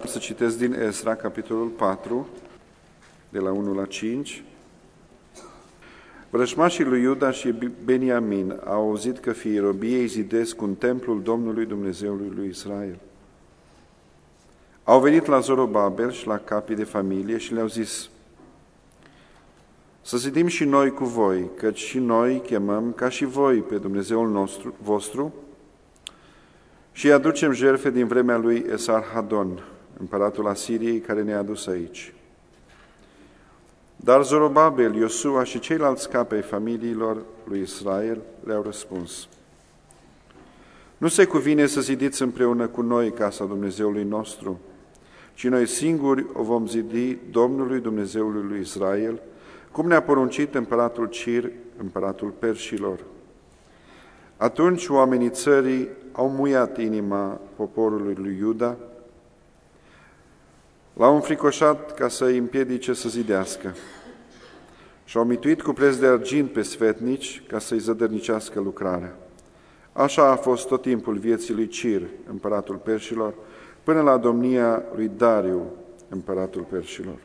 Să citesc din Esra, capitolul 4, de la 1 la 5. Vrăjmașii lui Iuda și Beniamin au auzit că fiii robiei zidesc un templul Domnului Dumnezeului lui Israel. Au venit la Zorobabel și la capii de familie și le-au zis: să zidim și noi cu voi, căci și noi chemăm ca și voi pe Dumnezeul vostru și aducem jertfe din vremea lui Esarhadon, împăratul Asiriei, care ne-a adus aici. Dar Zorobabel, Iosua și ceilalți capi ai familiilor lui Israel le-au răspuns: nu se cuvine să zidiți împreună cu noi casa Dumnezeului nostru, ci noi singuri o vom zidi Domnului Dumnezeului lui Israel, cum ne-a poruncit împăratul Cir, împăratul Perșilor. Atunci oamenii țării au muiat inima poporului lui Iuda, l-au înfricoșat ca să îi împiedice să zidească și au mituit cu preț de argint pe sfetnici ca să-i zădărnicească lucrarea. Așa a fost tot timpul vieții lui Cir, împăratul Perșilor, până la domnia lui Dariu, împăratul Perșilor.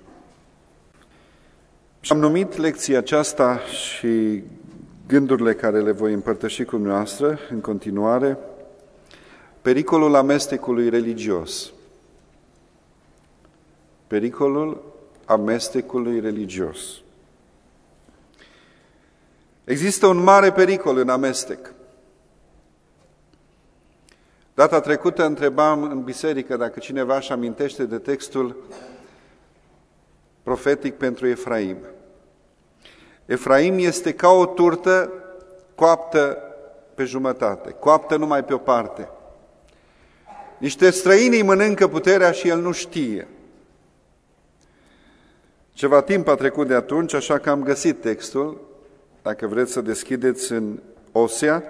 Și am numit lecția aceasta și gândurile care le voi împărtăși cu dumneavoastră în continuare: pericolul amestecului religios. Pericolul amestecului religios. Există un mare pericol în amestec. Data trecută întrebam în biserică dacă cineva își amintește de textul profetic pentru Efraim. Efraim este ca o turtă coaptă pe jumătate, coaptă numai pe o parte. Niște străini îi mănâncă puterea și el nu știe. Ceva timp a trecut de atunci, așa că am găsit textul. Dacă vreți să deschideți în Osea,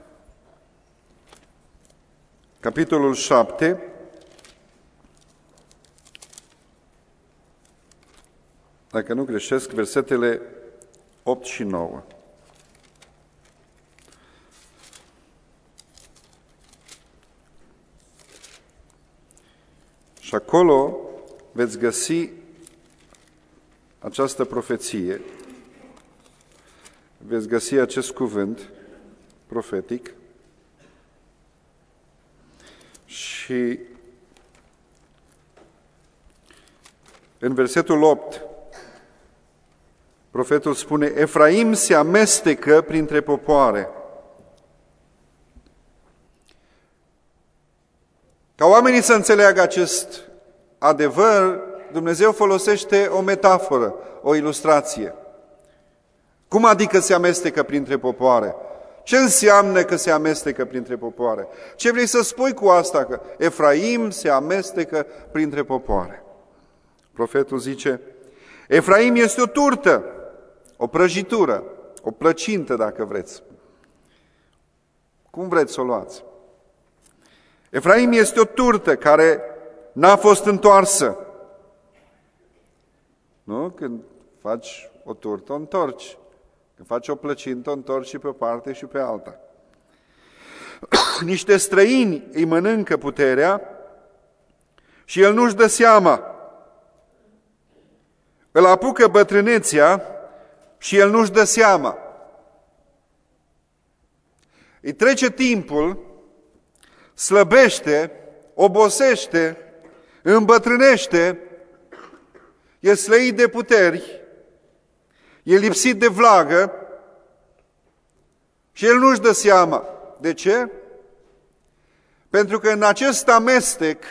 capitolul 7, dacă nu greșesc, versetele 8 și 9. Și acolo veți găsi această profeție, veți găsi acest cuvânt profetic și în versetul 8 profetul spune: Efraim se amestecă printre popoare. Ca oamenii să înțeleagă acest adevăr, Dumnezeu folosește o metaforă, o ilustrație. Cum adică se amestecă printre popoare? Ce înseamnă că se amestecă printre popoare? Ce vrei să spui cu asta? Că Efraim se amestecă printre popoare. Profetul zice: Efraim este o turtă, o prăjitură, o plăcintă, dacă vreți. Cum vreți să o luați? Efraim este o turtă care n-a fost întoarsă. Nu? Când faci o turtă, o întorci. Când faci o plăcintă, o întorci și pe o parte și pe alta. Niște străini îi mănâncă puterea și el nu-și dă seama. Îl apucă bătrânețea și el nu-și dă seama. Îi trece timpul, slăbește, obosește, îmbătrânește, e slăit de puteri, e lipsit de vlagă și el nu-și dă seama. De ce? Pentru că în acest amestec,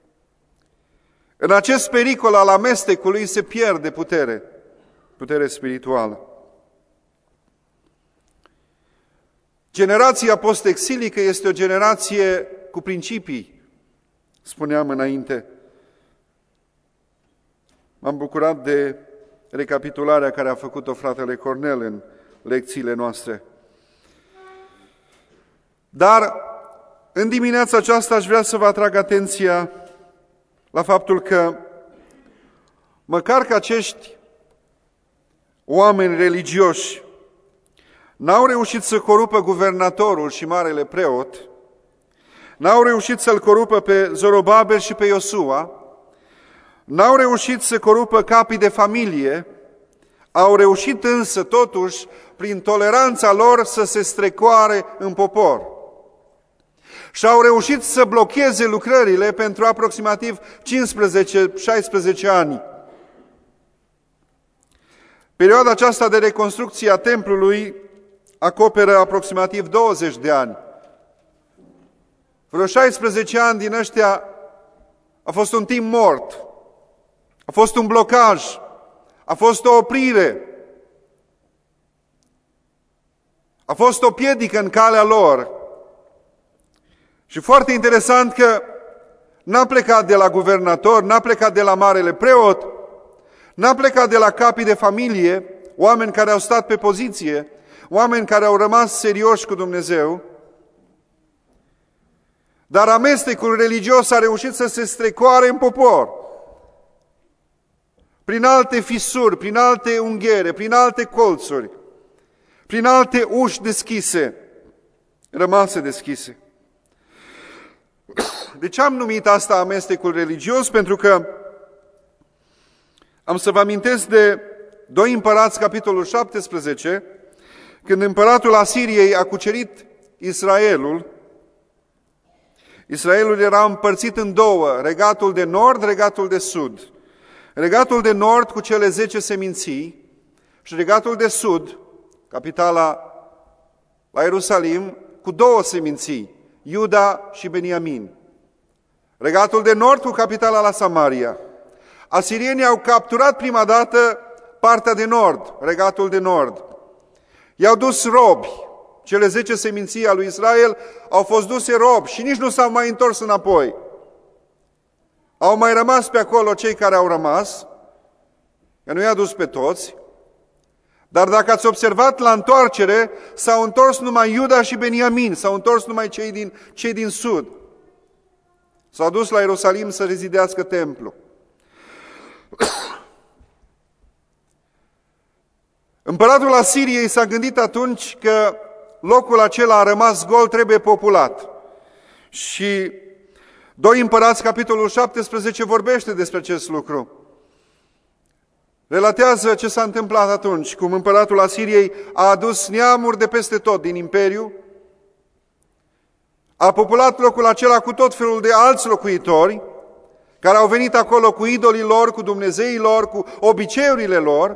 în acest pericol al amestecului se pierde putere spirituală. Generația post-exilică este o generație cu principii, spuneam înainte. M-am bucurat de recapitularea care a făcut-o fratele Cornel în lecțiile noastre. Dar în dimineața aceasta aș vrea să vă atrag atenția la faptul că măcar că acești oameni religioși n-au reușit să corupă guvernatorul și marele preot, n-au reușit să-l corupă pe Zorobabel și pe Iosua, N-au reușit să corupă capii de familie, au reușit însă totuși, prin toleranța lor, să se strecoare în popor. Și au reușit să blocheze lucrările pentru aproximativ 15-16 ani. Perioada aceasta de reconstrucție a templului acoperă aproximativ 20 de ani. Vreo 16 ani din ăștia a fost un timp mort, a fost un blocaj, a fost o oprire, a fost o piedică în calea lor. Și foarte interesant că n-a plecat de la guvernator, n-a plecat de la marele preot, n-a plecat de la capii de familie, oameni care au stat pe poziție, oameni care au rămas serioși cu Dumnezeu, dar amestecul religios a reușit să se strecoare în popor. Prin alte fisuri, prin alte unghiere, prin alte colțuri, prin alte uși deschise, rămase deschise. De ce am numit asta amestecul religios? Pentru că am să vă amintesc de 2 Împărați, capitolul 17, când împăratul Asiriei a cucerit Israelul. Israelul era împărțit în două, regatul de nord, regatul de sud. Regatul de nord cu cele 10 seminții și regatul de sud, capitala la Ierusalim, cu 2 seminții, Iuda și Beniamin. Regatul de nord cu capitala la Samaria. Asirienii au capturat prima dată partea de nord, regatul de nord. I-au dus robi. Cele 10 seminții al lui Israel au fost duse robi și nici nu s-au mai întors înapoi. Au mai rămas pe acolo cei care au rămas, că nu i-a dus pe toți, dar dacă ați observat la întoarcere, s-au întors numai Iuda și Beniamin, s-au întors numai cei din sud. S-au dus la Ierusalim să rezidească templu. Împăratul Asiriei s-a gândit atunci că locul acela a rămas gol, trebuie populat. Și 2 Împărați, capitolul 17, vorbește despre acest lucru. Relatează ce s-a întâmplat atunci, cum împăratul Asiriei a adus neamuri de peste tot din imperiu, a populat locul acela cu tot felul de alți locuitori, care au venit acolo cu idolii lor, cu dumnezeii lor, cu obiceiurile lor.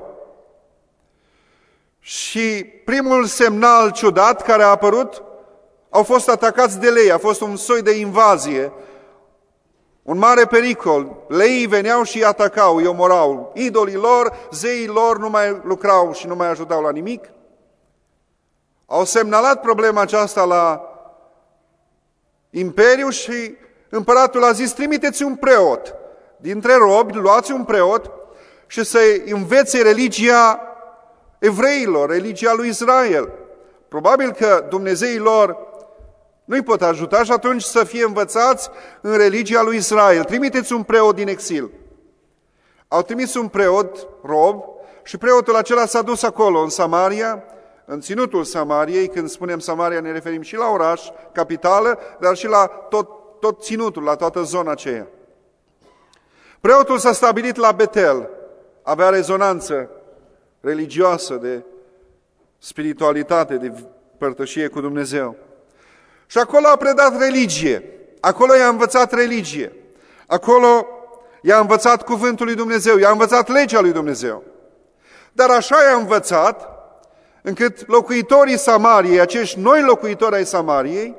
Și primul semnal ciudat care a apărut, au fost atacați de lei, a fost un soi de invazie, un mare pericol. Leii veneau și îi atacau, îi omorau. Idolii lor, zeii lor nu mai lucrau și nu mai ajutau la nimic. Au semnalat problema aceasta la imperiu și împăratul a zis, trimiteți un preot. Dintre robi, luați un preot și să-i învețe religia evreilor, religia lui Israel. Probabil că dumnezeii lor nu-i pot ajuta și atunci să fie învățați în religia lui Israel. Trimiteți un preot din exil. Au trimis un preot rob și preotul acela s-a dus acolo, în Samaria, în ținutul Samariei. Când spunem Samaria ne referim și la oraș, capitală, dar și la tot ținutul, la toată zona aceea. Preotul s-a stabilit la Betel, avea rezonanță religioasă, de spiritualitate, de părtășie cu Dumnezeu. Și acolo a predat religie, acolo i-a învățat religie, acolo i-a învățat cuvântul lui Dumnezeu, i-a învățat legea lui Dumnezeu. Dar așa i-a învățat încât locuitorii Samariei, acești noi locuitori ai Samariei,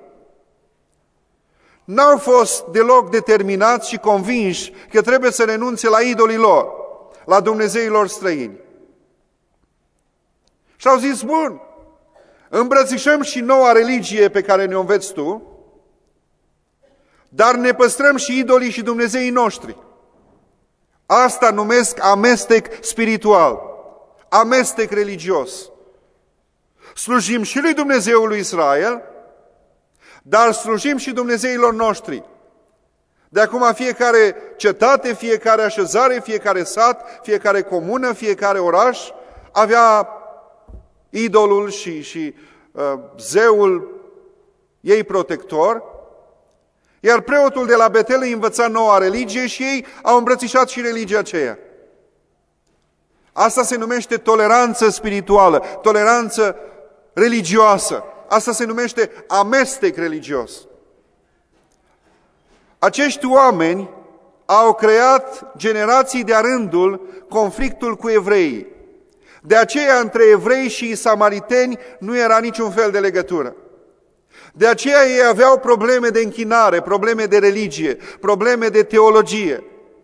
n-au fost deloc determinați și convinși că trebuie să renunțe la idolii lor, la dumnezeii lor străini. Și au zis, bun, îmbrățișăm și noua religie pe care ne-o înveți tu, dar ne păstrăm și idolii și dumnezeii noștri. Asta numesc amestec spiritual, amestec religios. Slujim și lui Dumnezeul lui Israel, dar slujim și dumnezeilor noștri. De acum fiecare cetate, fiecare așezare, fiecare sat, fiecare comună, fiecare oraș avea idolul și zeul ei protector, Iar preotul de la Betel îi învăța noua religie și ei au îmbrățișat și religia aceea. Asta se numește toleranță spirituală, toleranță religioasă. Asta se numește amestec religios. Acești oameni au creat generații de-a rândul conflictul cu evreii. De aceea, între evrei și samariteni nu era niciun fel de legătură. De aceea ei aveau probleme de închinare, probleme de religie, probleme de teologie.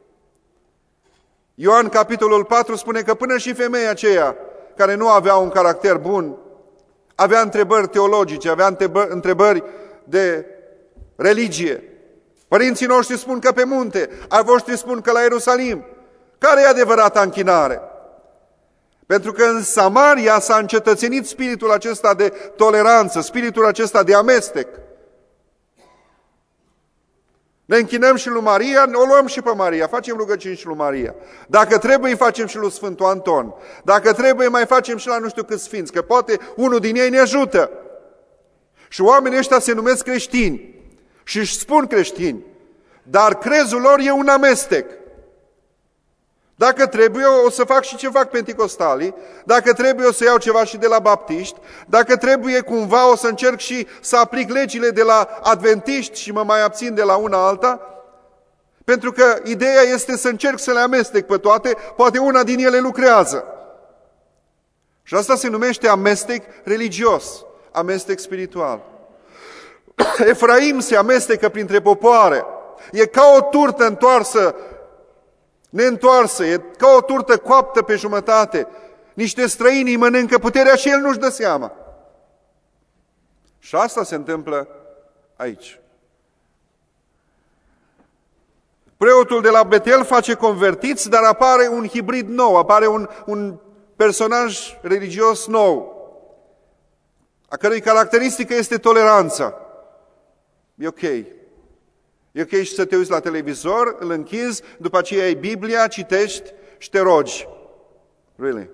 Ioan, capitolul 4, spune că până și femeia aceea, care nu avea un caracter bun, avea întrebări teologice, avea întrebări de religie. Părinții noștri spun că pe munte, ai voștri spun că la Ierusalim. Care e adevărata închinare? Pentru că în Samaria s-a încetățenit spiritul acesta de toleranță, spiritul acesta de amestec. Ne închinăm și lui Maria, o luăm și pe Maria, facem rugăciuni și lui Maria. Dacă trebuie, facem și lui Sfântul Anton. Dacă trebuie, mai facem și la nu știu câți sfinți, că poate unul din ei ne ajută. Și oamenii ăștia se numesc creștini și își spun creștini, dar crezul lor e un amestec. Dacă trebuie, o să fac și ce fac penticostalii, dacă trebuie, o să iau ceva și de la baptiști, dacă trebuie, cumva o să încerc și să aplic legile de la adventiști și mă mai abțin de la una alta, pentru că ideea este să încerc să le amestec pe toate, poate una din ele lucrează. Și asta se numește amestec religios, amestec spiritual. Efraim se amestecă printre popoare, e ca o turtă întoarsă, neîntoarsă, e ca o turtă coaptă pe jumătate. Niște străini îi mănâncă puterea și el nu-și dă seama. Și asta se întâmplă aici. Preotul de la Betel face convertiți, dar apare un hibrid nou, apare un personaj religios nou, a cărui caracteristică este toleranța. E ok. E ok și să te uiți la televizor, îl închizi, după aceea ai Biblia, citești și te rogi. Really?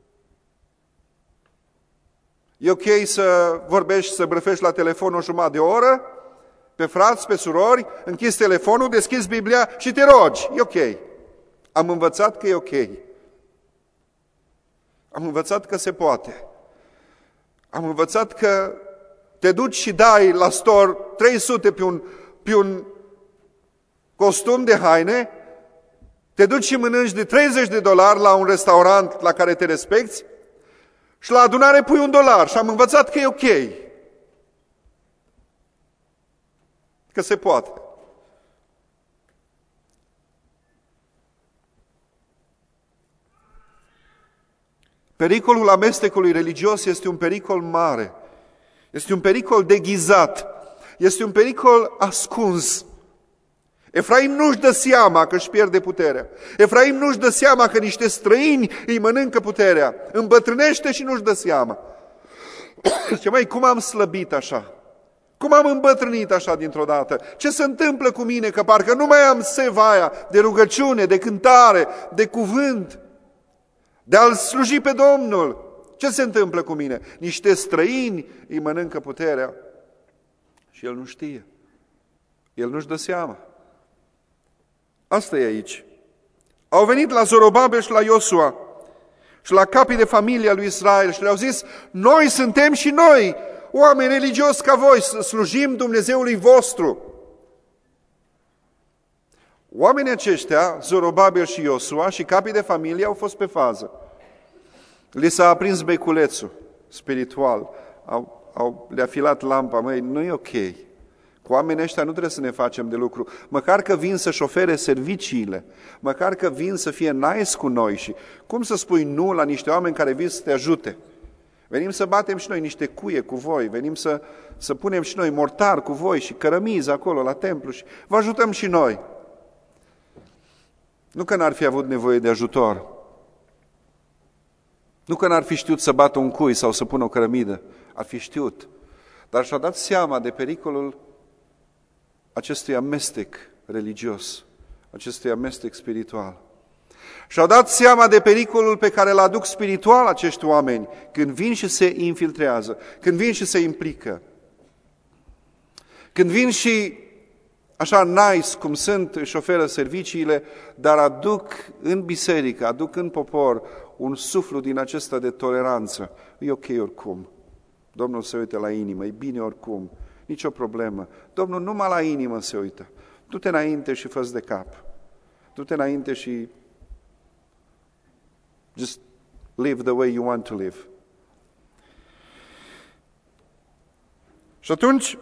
E ok să vorbești, să brăfești la telefon o jumătate de oră, pe frați, pe surori, închizi telefonul, deschizi Biblia și te rogi. E ok. Am învățat că e ok. Am învățat că se poate. Am învățat că te duci și dai la store 300 pe un costum de haine, te duci și mănânci de $30 la un restaurant la care te respecti și la adunare pui $1 și am învățat că e ok. Că se poate. Pericolul amestecului religios este un pericol mare. Este un pericol deghizat. Este un pericol ascuns. Efraim nu-și dă seama că își pierde puterea. Efraim nu-și dă seama că niște străini îi mănâncă puterea. Îmbătrânește și nu-și dă seama. Zice, măi, cum am slăbit așa? Cum am îmbătrânit așa dintr-o dată? Ce se întâmplă cu mine? Că parcă nu mai am seva aia de rugăciune, de cântare, de cuvânt, de a-L sluji pe Domnul. Ce se întâmplă cu mine? Niște străini îi mănâncă puterea și el nu știe. El nu-și dă seama. Asta e aici. Au venit la Zorobabel și la Iosua și la capii de familie a lui Israel și le-au zis, noi suntem și noi oameni religioși ca voi, să slujim Dumnezeului vostru. Oamenii aceștia, Zorobabel și Iosua și capii de familie au fost pe fază. Li s-a aprins beculețul spiritual, le-a filat lampa, măi, nu e ok. Cu oamenii ăștia nu trebuie să ne facem de lucru. Măcar că vin să-și ofere serviciile, măcar că vin să fie nice cu noi și cum să spui nu la niște oameni care vin să te ajute? Venim să batem și noi niște cuie cu voi, venim să punem și noi mortar cu voi și cărămizi acolo la templu și vă ajutăm și noi. Nu că n-ar fi avut nevoie de ajutor, nu că n-ar fi știut să bată un cui sau să pună o cărămidă, ar fi știut, dar și-a dat seama de pericolul acestui amestec religios, acestui amestec spiritual. Și-au dat seama de pericolul pe care îl aduc spiritual acești oameni când vin și se infiltrează, când vin și se implică, când vin și așa nice cum sunt, își oferă serviciile, dar aduc în biserică, aduc în popor un suflu din acesta de toleranță. E ok oricum. Domnul se uită la inimă, e bine oricum, nicio problemă. Domnul numai la inimă se uită. Du-te înainte și fă-ți de cap. Du-te înainte și just live the way you want to live. Și atunci,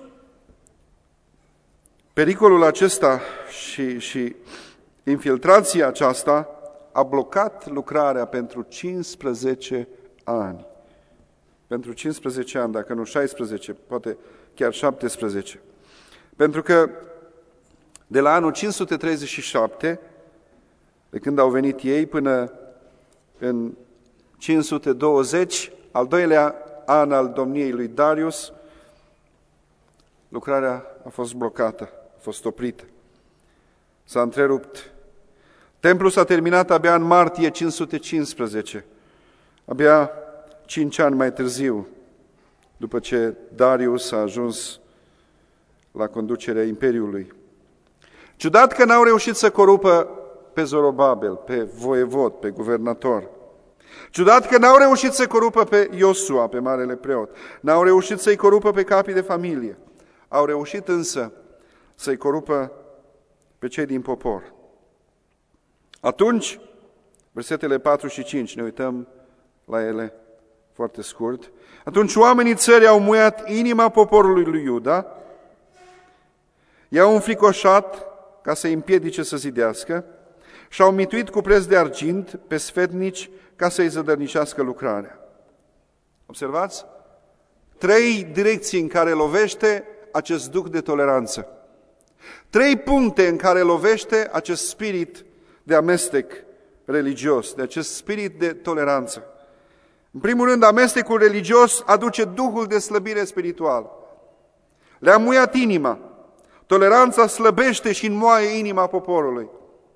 pericolul acesta și infiltrația aceasta a blocat lucrarea pentru 15 ani. Pentru 15 ani, dacă nu 16, poate chiar 17. Pentru că de la anul 537, de când au venit ei, până în 520, al doilea an al domniei lui Darius, lucrarea a fost blocată, a fost oprită. S-a întrerupt. Templul s-a terminat abia în martie 515, abia 5 ani mai târziu, după ce Darius a ajuns la conducerea Imperiului. Ciudat că n-au reușit să corupă pe Zorobabel, pe voievod, pe guvernator. Ciudat că n-au reușit să corupă pe Iosua, pe marele preot. N-au reușit să-i corupă pe capii de familie. Au reușit însă să-i corupă pe cei din popor. Atunci, versetele 4 și 5, ne uităm la ele foarte scurt. Atunci oamenii țării au muiat inima poporului lui Iuda, i-au înfricoșat ca să-i împiedice să zidească și au mituit cu preț de argint pe sfetnici ca să-i zădărnicească lucrarea. Observați? 3 direcții în care lovește acest duh de toleranță. 3 puncte în care lovește acest spirit de amestec religios, de acest spirit de toleranță. În primul rând, amestecul religios aduce duhul de slăbire spirituală. Le-a muiat inima. Toleranța slăbește și înmoaie inima poporului.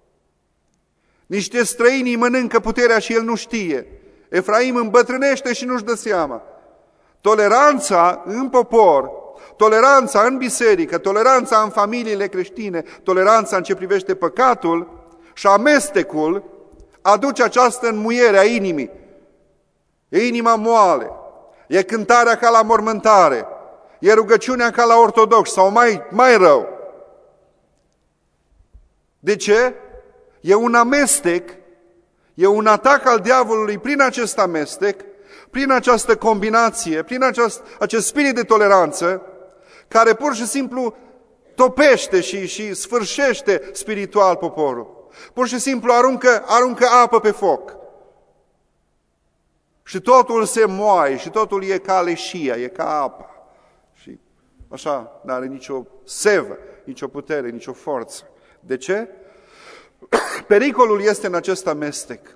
Niște străini mănâncă puterea și el nu știe. Efraim îmbătrânește și nu-și dă seama. Toleranța în popor, toleranța în biserică, toleranța în familiile creștine, toleranța în ce privește păcatul și amestecul aduce această înmuiere a inimii. E inima moale, e cântarea ca la mormântare, e rugăciunea ca la ortodox sau mai rău. De ce? E un amestec, e un atac al diavolului prin acest amestec, prin această combinație, prin acest spirit de toleranță, care pur și simplu topește și sfârșește spiritual poporul. Pur și simplu aruncă apă pe foc. Și totul se moaie și totul e ca leșia, e ca apă. Și așa, n-are nicio sevă, nicio putere, nicio forță. De ce? Pericolul este în acest amestec.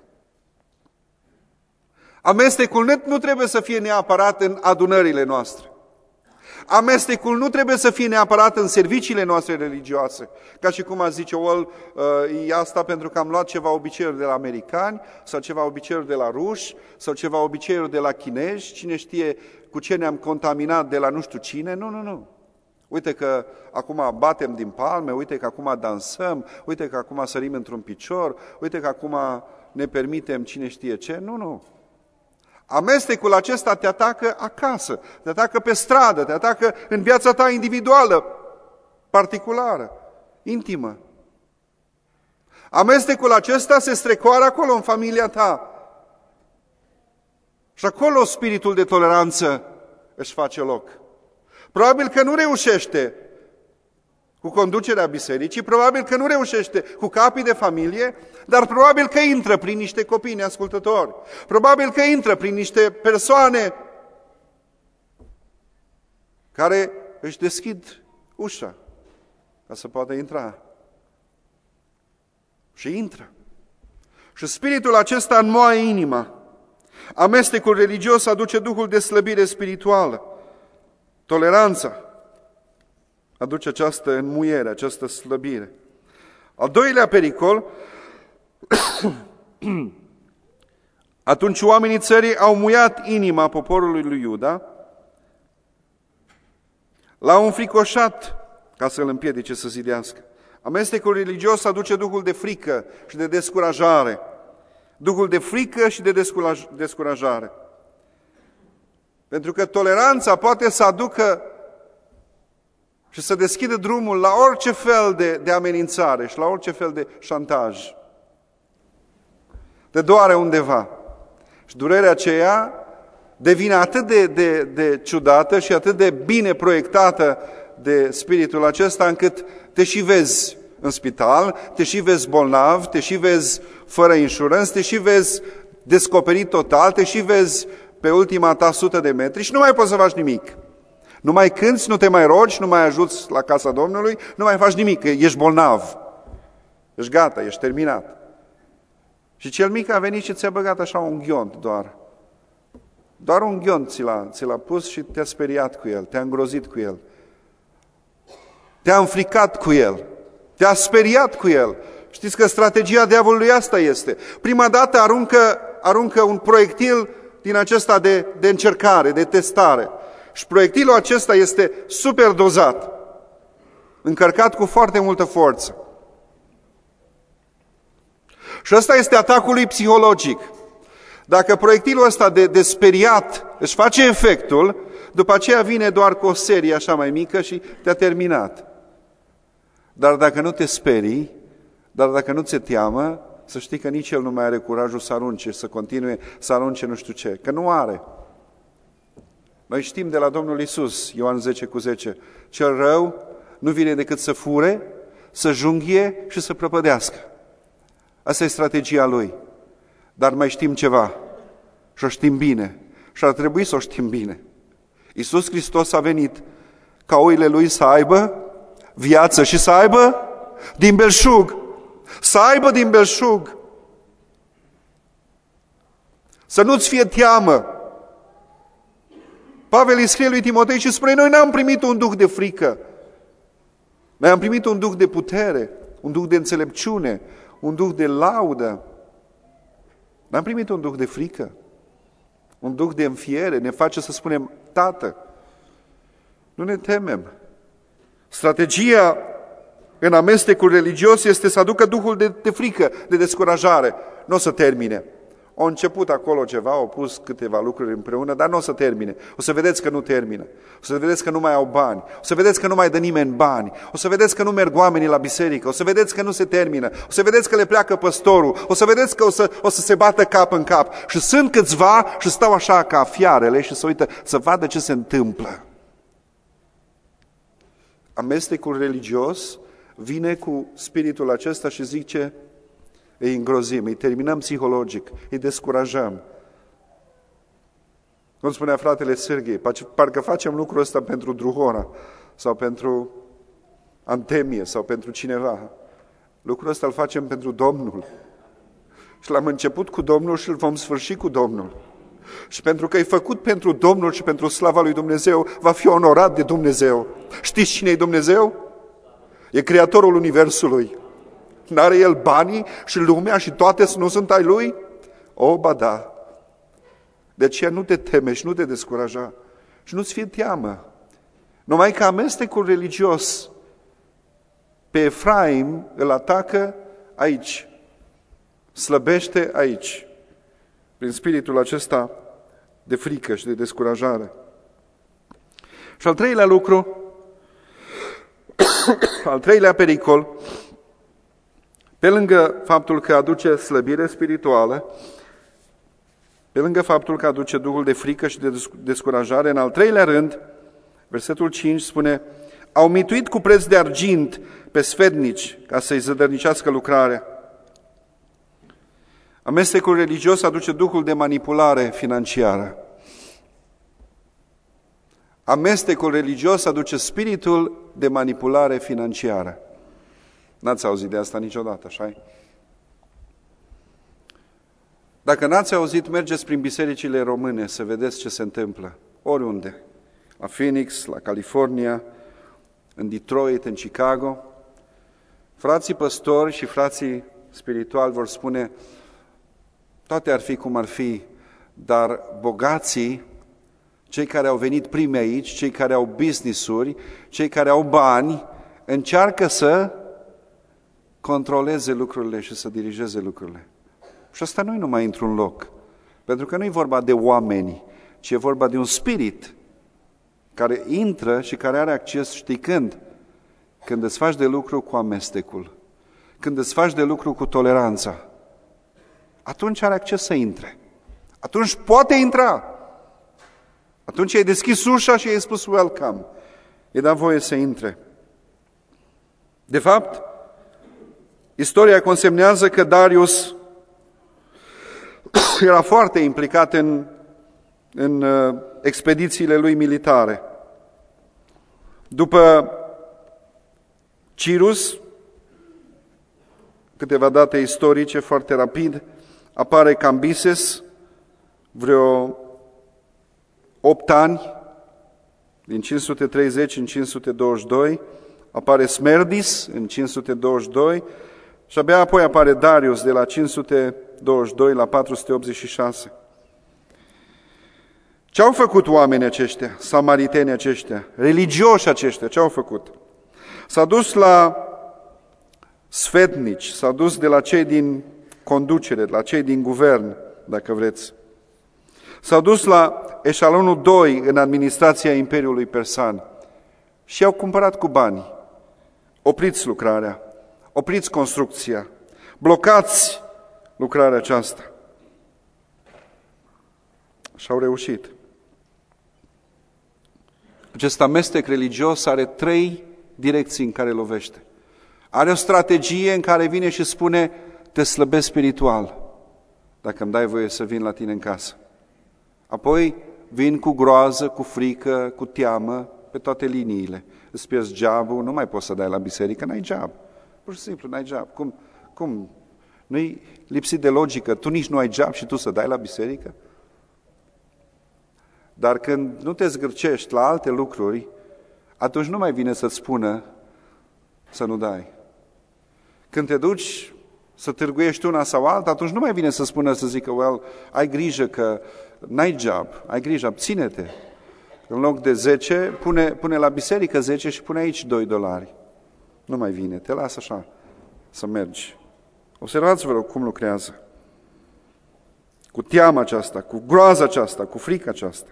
Amestecul nu trebuie să fie neapărat în adunările noastre. Amestecul nu trebuie să fie neapărat în serviciile noastre religioase. Ca și cum a zice, e asta pentru că am luat ceva obiceiuri de la americani, sau ceva obiceiuri de la ruși, sau ceva obiceiuri de la chinezi, cine știe cu ce ne-am contaminat de la nu știu cine. Nu. Uite că acum batem din palme, uite că acum dansăm, uite că acum sărim într-un picior, uite că acum ne permitem cine știe ce. Nu. Amestecul acesta te atacă acasă, te atacă pe stradă, te atacă în viața ta individuală, particulară, intimă. Amestecul acesta se strecoară acolo în familia ta. Și acolo spiritul de toleranță își face loc. Probabil că nu reușește cu conducerea bisericii, probabil că nu reușește cu capii de familie, dar probabil că intră prin niște copii neascultători. Probabil că intră prin niște persoane care își deschid ușa ca să poată intra. Și intră. Și spiritul acesta înmoaie inima. Amestecul religios aduce duhul de slăbire spirituală. Toleranța aduce această înmuiere, această slăbire. Al doilea pericol, atunci oamenii țării au muiat inima poporului lui Iuda, l-au înfricoșat ca să îl împiedice să zidească. Amestecul religios aduce duhul de frică și de descurajare. Duhul de frică și de descurajare. Pentru că toleranța poate să aducă și să deschidă drumul la orice fel de amenințare și la orice fel de șantaj. Te doare undeva. Și durerea aceea devine atât de ciudată și atât de bine proiectată de spiritul acesta, încât te și vezi în spital, te și vezi bolnav, te și vezi fără insurance, te și vezi descoperit total, te și vezi pe ultima ta 100 de metri și nu mai poți să faci nimic. Nu mai cânți, nu te mai rogi, nu mai ajuți la casa Domnului, nu mai faci nimic, că ești bolnav. Ești gata, ești terminat. Și cel mic a venit și ți-a băgat așa un ghiont doar. Doar un ghiont ți l-a pus și te-a speriat cu el, te-a îngrozit cu el. Te-a înfricat cu el, te-a speriat cu el. Știți că strategia diavolului asta este. Prima dată aruncă un proiectil din acesta de încercare, de testare. Și proiectilul acesta este super dozat, încărcat cu foarte multă forță. Și ăsta este atacul lui psihologic. Dacă proiectilul ăsta de speriat își face efectul, după aceea vine doar cu o serie așa mai mică și te-a terminat. Dar dacă nu te sperii, dar dacă nu ți-e teamă, să știi că nici el nu mai are curajul să arunce, să continue să arunce nu știu ce, că nu are. Noi știm de la Domnul Iisus, Ioan 10:10, cel rău nu vine decât să fure, să junghie și să prăpădească. Asta e strategia lui. Dar mai știm ceva și o știm bine și ar trebui să o știm bine. Iisus Hristos a venit ca oile lui să aibă viață și să aibă din belșug. Să aibă din belșug. Să nu-ți fie teamă. Pavel îi scrie lui Timotei și spune, noi n-am primit un duh de frică. Noi am primit un duh de putere, un duh de înțelepciune, un duh de laudă. N-am primit un duh de frică. Un duh de înfiere ne face să spunem, Tată, nu ne temem. Strategia în amestecul religios este să aducă duhul de frică, de descurajare. Nu o să termine. Au început acolo ceva, au pus câteva lucruri împreună, dar nu o să termine. O să vedeți că nu termină. O să vedeți că nu mai au bani. O să vedeți că nu mai dă nimeni bani. O să vedeți că nu merg oamenii la biserică. O să vedeți că nu se termină. O să vedeți că le pleacă păstorul. O să vedeți că o să se bată cap în cap. Și sunt câțiva și stau așa ca fiarele și se uită să vadă ce se întâmplă. Amestecul religios vine cu spiritul acesta și zice, îi îngrozim, îi terminăm psihologic, îi descurajăm. Cum spunea fratele Serghei, parcă facem lucrul ăsta pentru Druhora sau pentru Antemie sau pentru cineva. Lucrul ăsta îl facem pentru Domnul. Și l-am început cu Domnul și îl vom sfârși cu Domnul. Și pentru că e făcut pentru Domnul și pentru slava lui Dumnezeu, va fi onorat de Dumnezeu. Știți cine e Dumnezeu? E Creatorul Universului. N-are El banii și lumea și toate nu sunt ai Lui? O, ba da. De aceea nu te teme și nu te descuraja și nu-ți fie teamă. Numai că amestecul religios pe Efraim îl atacă aici. Slăbește aici. Prin spiritul acesta de frică și de descurajare. Și al treilea lucru, al treilea pericol, pe lângă faptul că aduce slăbire spirituală, pe lângă faptul că aduce duhul de frică și de descurajare, în al treilea rând, versetul 5 spune, au mituit cu preț de argint pe sfetnici ca să-i zădărnicească lucrarea. Amestecul religios aduce duhul de manipulare financiară. Amestecul religios aduce spiritul de manipulare financiară. N-ați auzit de asta niciodată, așa-i? Dacă n-ați auzit, mergeți prin bisericile române să vedeți ce se întâmplă. Oriunde. La Phoenix, la California, în Detroit, în Chicago. Frații păstori și frații spirituali vor spune, toate ar fi cum ar fi, dar bogații, cei care au venit primi aici, cei care au business-uri, cei care au bani, încearcă să controleze lucrurile și să dirigeze lucrurile. Și asta nu e numai într-un loc. Pentru că nu e vorba de oameni, ci e vorba de un spirit care intră și care are acces, știi când? Când îți faci de lucru cu amestecul. Când îți faci de lucru cu toleranța. Atunci are acces să intre. Atunci poate intra. Atunci ai deschis ușa și ai spus welcome. I-ai dat voie să intre. De fapt, istoria consemnează că Darius era foarte implicat în expedițiile lui militare. După Cirus, câteva date istorice, foarte rapid, apare Cambises, vreo 8 ani, din 530 în 522, apare Smerdis în 522 și abia apoi apare Darius de la 522 la 486. Ce au făcut oamenii aceștia, samaritenii aceștia, religioși aceștia, ce au făcut? S-a dus la sfetnici, s-a dus de la cei din conducere, de la cei din guvern, dacă vreți. S-a dus la eșalonul 2 în administrația Imperiului Persan și i-au cumpărat cu bani. Opriți lucrarea, opriți construcția, blocați lucrarea aceasta. Și au reușit. Acest amestec religios are 3 direcții în care lovește. Are o strategie în care vine și spune, te slăbesc spiritual, dacă îmi dai voie să vin la tine în casă. Apoi vin cu groază, cu frică, cu teamă, pe toate liniile. Îți pierzi job-ul, nu mai poți să dai la biserică, n-ai job. Pur și simplu, n-ai job. Cum? Nu-i lipsit de logică, tu nici nu ai job și tu să dai la biserică? Dar când nu te zgârcești la alte lucruri, atunci nu mai vine să-ți spună să nu dai. Când te duci să târguiești una sau alta, atunci nu mai vine să spună, să zică, well, ai grijă că n-ai job, ai grijă, abține-te. În loc de 10, pune la biserică 10 și pune aici $2. Nu mai vine, te lasă așa să mergi. Observați, vă rog, cum lucrează. Cu teama aceasta, cu groaza aceasta, cu frica aceasta.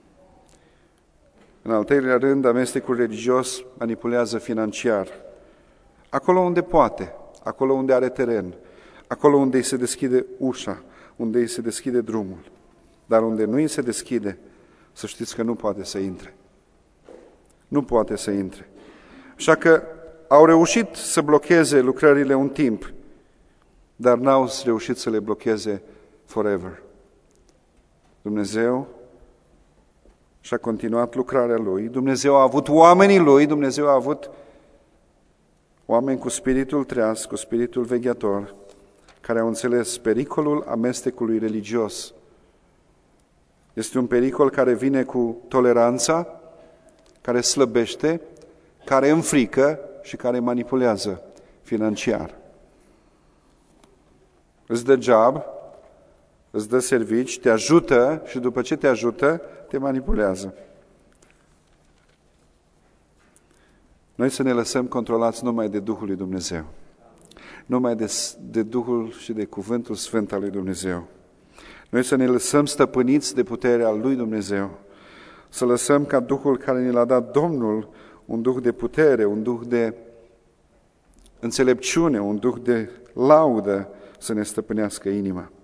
În al 3-lea rând, amestecul religios manipulează financiar. Acolo unde poate, acolo unde are teren, acolo unde îi se deschide ușa, unde îi se deschide drumul. Dar unde nu îi se deschide, să știți că nu poate să intre. Nu poate să intre. Așa că au reușit să blocheze lucrările un timp, dar n-au reușit să le blocheze forever. Dumnezeu și-a continuat lucrarea Lui. Dumnezeu a avut oamenii Lui, Dumnezeu a avut oameni cu spiritul treaz, cu spiritul vegheator, care au înțeles pericolul amestecului religios. Este un pericol care vine cu toleranța, care slăbește, care înfrică și care manipulează financiar. Îți dă job, îți dă servici, te ajută și după ce te ajută, te manipulează. Noi să ne lăsăm controlați numai de Duhul lui Dumnezeu. Numai de Duhul și de Cuvântul Sfânt al lui Dumnezeu. Noi să ne lăsăm stăpâniți de puterea lui Dumnezeu. Să lăsăm ca Duhul care ne l-a dat Domnul, un Duh de putere, un Duh de înțelepciune, un Duh de laudă, să ne stăpânească inima.